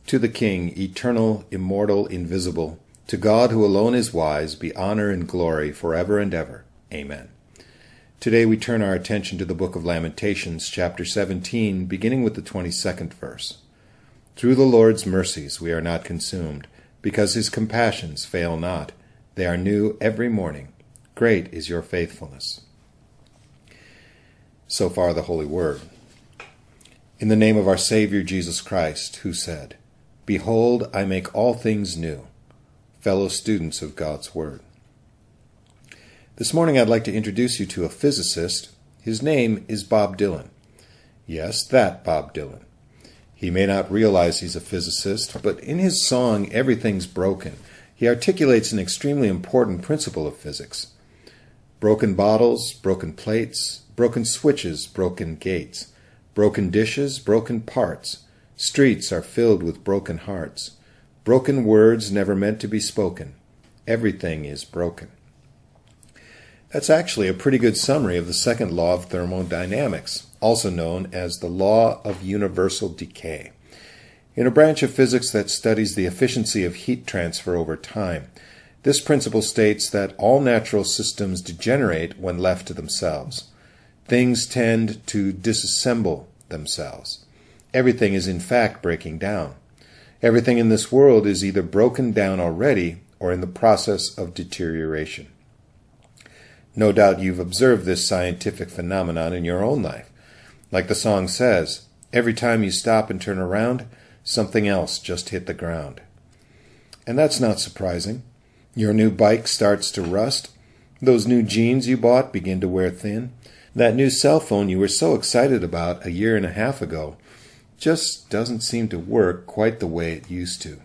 To the King, eternal, immortal, invisible, to God who alone is wise, be honor and glory forever and ever. Amen. Today we turn our attention to the book of Lamentations, chapter 17, beginning with the 22nd verse. Through the Lord's mercies we are not consumed, because his compassions fail not. They are new every morning. Great is your faithfulness. So far the Holy Word. In the name of our Savior Jesus Christ, who said, "Behold, I make all things new." Fellow students of God's Word. This morning I'd like to introduce you to a physicist. His name is Bob Dylan. Yes, that Bob Dylan. He may not realize he's a physicist, but in his song, Everything's Broken, he articulates an extremely important principle of physics. Broken bottles, broken plates, broken switches, broken gates, broken dishes, broken parts. Streets are filled with broken hearts. Broken words never meant to be spoken. Everything is broken. That's actually a pretty good summary of the second law of thermodynamics, also known as the law of universal decay. In a branch of physics that studies the efficiency of heat transfer over time, this principle states that all natural systems degenerate when left to themselves. Things tend to disassemble themselves. Everything is in fact breaking down. Everything in this world is either broken down already or in the process of deterioration. No doubt you've observed this scientific phenomenon in your own life. Like the song says, every time you stop and turn around, something else just hit the ground. And that's not surprising. Your new bike starts to rust. Those new jeans you bought begin to wear thin. That new cell phone you were so excited about a year and a half ago just doesn't seem to work quite the way it used to.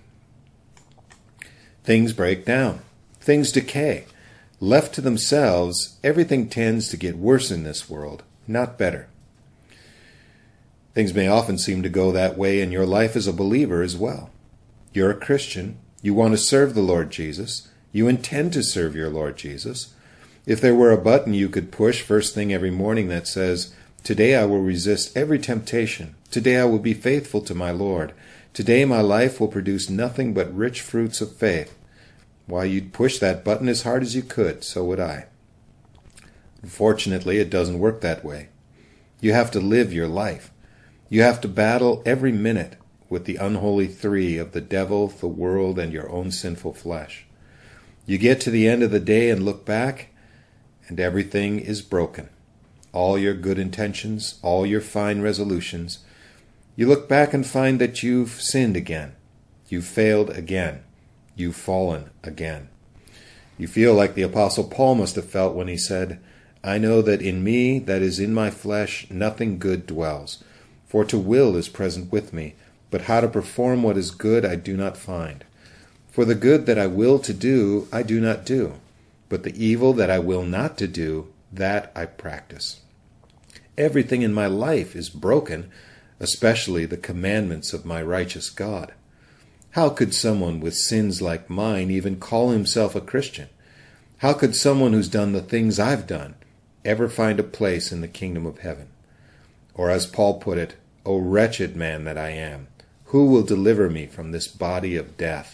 Things break down. Things decay. Left to themselves, everything tends to get worse in this world, not better. Things may often seem to go that way in your life as a believer as well. You're a Christian. You want to serve the Lord Jesus. You intend to serve your Lord Jesus. If there were a button you could push first thing every morning that says, "Today I will resist every temptation. Today I will be faithful to my Lord. Today my life will produce nothing but rich fruits of faith," why, you'd push that button as hard as you could. So would I. Unfortunately, it doesn't work that way. You have to live your life. You have to battle every minute with the unholy three of the devil, the world, and your own sinful flesh. You get to the end of the day and look back, and everything is broken. All your good intentions, all your fine resolutions. You look back and find that you've sinned again. You've failed again. You've fallen again. You feel like the Apostle Paul must have felt when he said, "I know that in me, that is in my flesh, nothing good dwells. For to will is present with me, but how to perform what is good I do not find. For the good that I will to do, I do not do. But the evil that I will not to do, that I practice." Everything in my life is broken, especially the commandments of my righteous God. How could someone with sins like mine even call himself a Christian? How could someone who's done the things I've done ever find a place in the kingdom of heaven? Or as Paul put it, "O wretched man that I am, who will deliver me from this body of death?"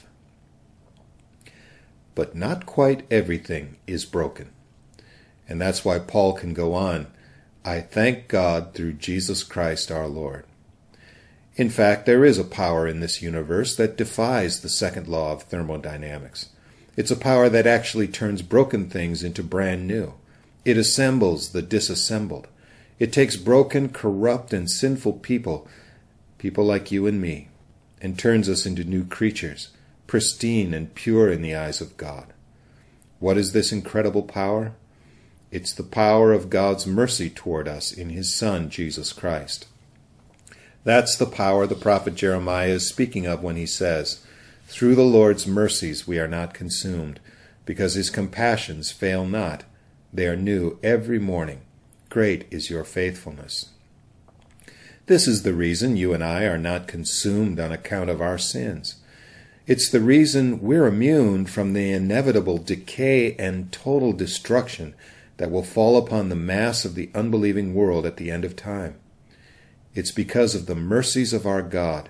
But not quite everything is broken. And that's why Paul can go on, "I thank God through Jesus Christ our Lord." In fact, there is a power in this universe that defies the second law of thermodynamics. It's a power that actually turns broken things into brand new. It assembles the disassembled. It takes broken, corrupt, and sinful people like you and me, and turns us into new creatures, pristine and pure in the eyes of God. What is this incredible power? It's the power of God's mercy toward us in his Son, Jesus Christ. That's the power the prophet Jeremiah is speaking of when he says, "Through the Lord's mercies we are not consumed, because his compassions fail not. They are new every morning. Great is your faithfulness." This is the reason you and I are not consumed on account of our sins. It's the reason we're immune from the inevitable decay and total destruction that will fall upon the mass of the unbelieving world at the end of time. It's because of the mercies of our God,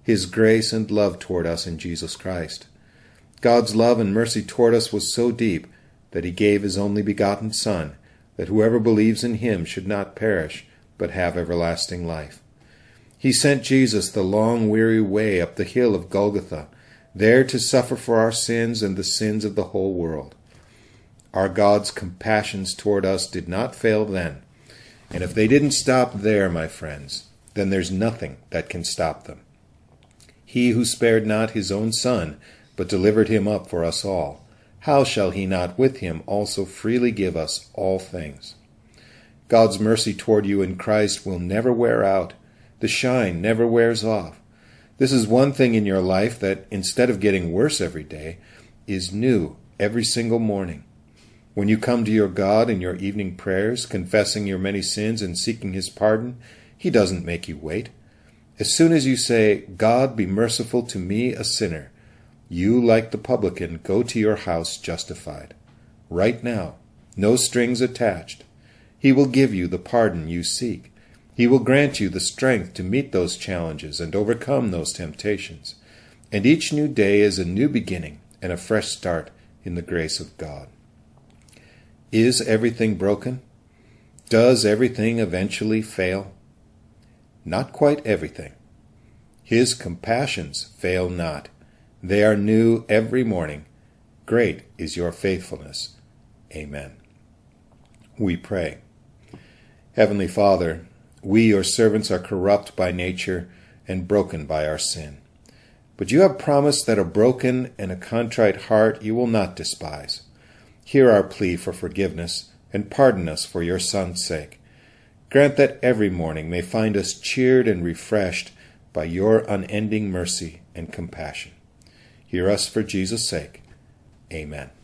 his grace and love toward us in Jesus Christ. God's love and mercy toward us was so deep that he gave his only begotten Son, that whoever believes in him should not perish, but have everlasting life. He sent Jesus the long, weary way up the hill of Golgotha, there to suffer for our sins and the sins of the whole world. Our God's compassions toward us did not fail then, and if they didn't stop there, my friends, then there's nothing that can stop them. He who spared not his own Son, but delivered him up for us all, how shall he not with him also freely give us all things? God's mercy toward you in Christ will never wear out. The shine never wears off. This is one thing in your life that, instead of getting worse every day, is new every single morning. When you come to your God in your evening prayers, confessing your many sins and seeking his pardon, he doesn't make you wait. As soon as you say, "God, be merciful to me, a sinner," you, like the publican, go to your house justified. Right now, no strings attached. He will give you the pardon you seek. He will grant you the strength to meet those challenges and overcome those temptations. And each new day is a new beginning and a fresh start in the grace of God. Is everything broken? Does everything eventually fail? Not quite everything. His compassions fail not. They are new every morning. Great is your faithfulness. Amen. We pray. Heavenly Father, we, your servants, are corrupt by nature and broken by our sin. But you have promised that a broken and a contrite heart you will not despise. Hear our plea for forgiveness and pardon us for your Son's sake. Grant that every morning may find us cheered and refreshed by your unending mercy and compassion. Hear us for Jesus' sake. Amen.